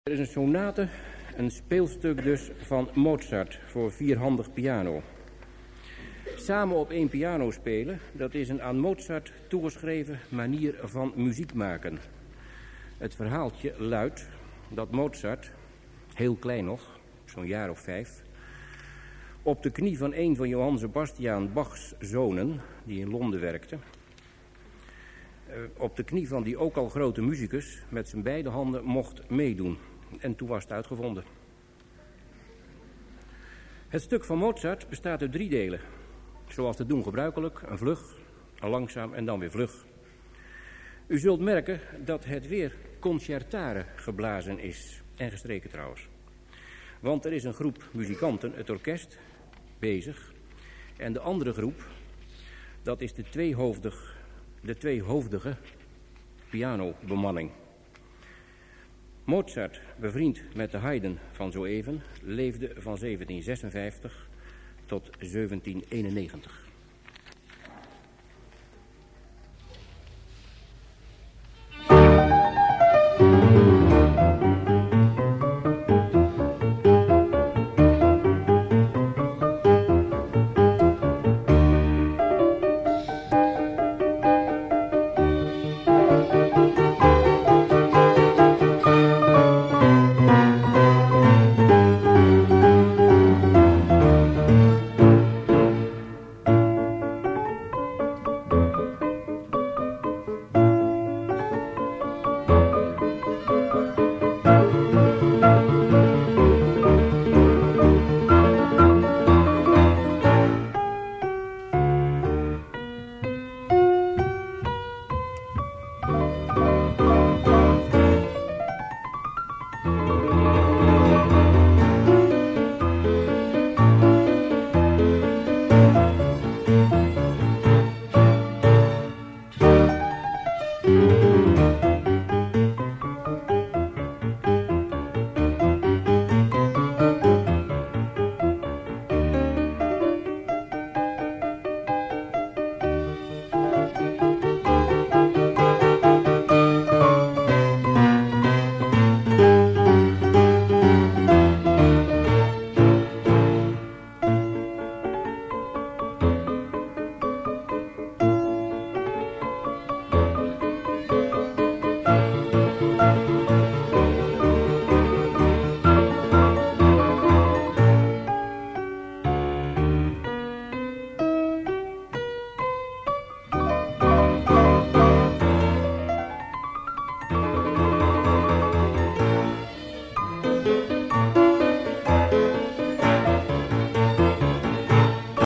Er is een sonate, een speelstuk dus van Mozart voor vierhandig piano. Samen op één piano spelen, dat is een aan Mozart toegeschreven manier van muziek maken. Het verhaaltje luidt dat Mozart, heel klein nog, zo'n jaar of 5... op de knie van een van Johann Sebastian Bachs zonen, die in Londen werkte, op de knie van die ook al grote muzikus met zijn beide handen mocht meedoen. En toen was het uitgevonden. Het stuk van Mozart bestaat uit 3 delen. Zoals te doen gebruikelijk, een vlug, een langzaam en dan weer vlug. U zult merken dat het weer concertare geblazen is. En gestreken trouwens. Want er is een groep muzikanten, het orkest, bezig. En de andere groep, dat is de tweehoofdige pianobemanning. Mozart, bevriend met de Haydn van zo even, leefde van 1756 tot 1791.